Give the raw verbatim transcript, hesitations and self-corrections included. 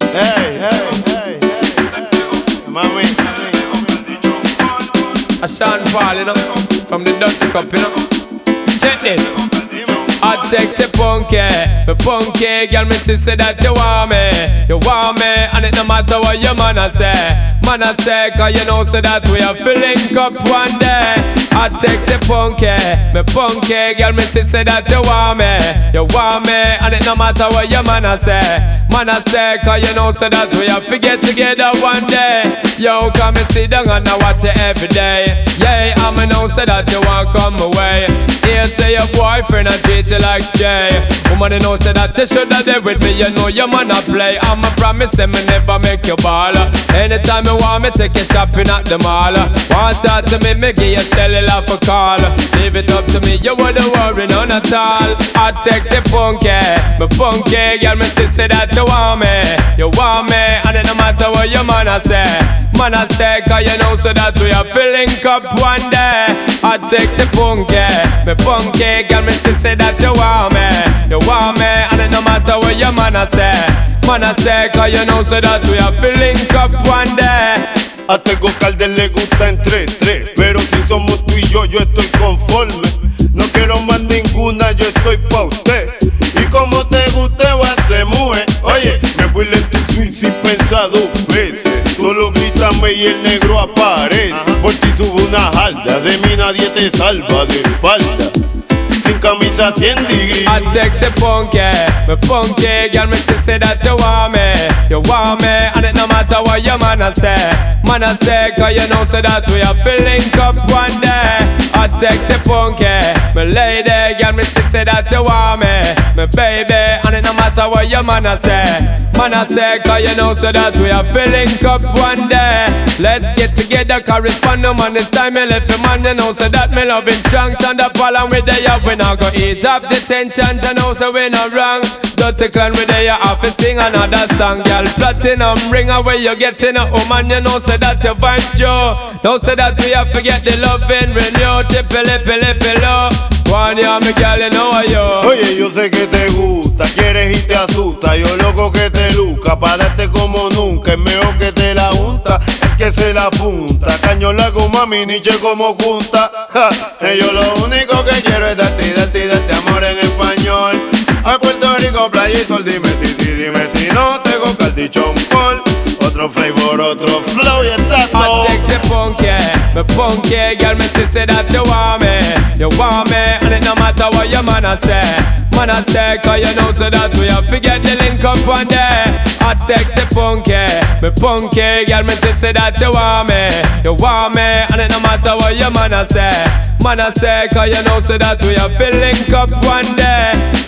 Hey, hey, hey, hey, mami. A Sean Paul, you know, from the Dutch Cup, you know. Check this. I sexy punky, me punky girl, me see say that you want me, you want me, and it no matter what your man a say, man a say, cause you know say that we are filling up one day. I sexy punky, me punky girl, me see say that you want me, you want me, and it no matter what your man a say, man a say, cause you know say that we are forget together one day. Yo, come and sit down and I watch it every day. Yeah, I'ma know say that you want come away. Here say your boyfriend a treat you like Jay. Woman, you know say that you shoulda there with me. You know your man a play. I'ma promise him me never make you ball. Anytime you want me, take you shopping at the mall. Want talk to me, me give you cellular for call. Leave it up to me, you wouldn't worry none at all. Hot sexy punky, me punky girl, me see say that you want me, you want me, and it no matter what your man a say, man a say, cause you know so that we are filling up one day. Hot sexy punky, me punky girl, me see say that you want me, you want me, and it no matter what your man a say, man a say, cause you know so that we are filling up one day. A Tego Calder le gusta entre tres, pero si somos tú y yo, yo estoy conforme. No quiero más ninguna, yo estoy pa' usted. Y como te guste, va a ser mujer. Oye, me vuelve tu swing sin pensar dos veces. Solo grítame y el negro aparece. Por ti subo una jalda, de mí nadie te salva de espalda. Sin camisa cien degrees. Hot sexy punky, me punky girl, me see say that you want me, you want me, and it no matter what your man a say, man a say, cause you know say that we are filling up one day. Hot sexy punky, me lady girl, me see say that you want me, me baby, and it no matter what your man a say, man a say, cause you know say that we are filling up one day. Let's get together, correspond no man, it's time me left the man, you know say that me loving strong, stand up all and we there up. We now go ease off the tension, you know so we not wrong. Dirty clan we there, you have to sing another song. Girl, platinum ring away, you getting a woman, you know say that you find show. Don't say that we have to get the loving renew. Tippy lippy lippy low. One year me girl, you know yo. Oye, yo sé que te gusta, quieres y te asusta. Yo loco que te luca, pa' darte como nunca. Es mejor que te la unta, es que se la apunta. Caño la goma, mi niche como junta. Ja, eh, yo lo único que quiero es darte, darte, darte amor en español. A Puerto Rico, playa y sol, dime si, sí, dime si no. Tengo caldichón Paul, otro flavor, otro flow y está todo. Hot sexy punky, me punky girl, me see say that you want me, you want me, and it no matter what your man a say, man a say, cause you know so that we have to get the link up one day. Hot sexy punky, me punky girl, me see say that you want me, you want me, and it no matter what your man a say, man a say, cause you know so that we have to link up one day.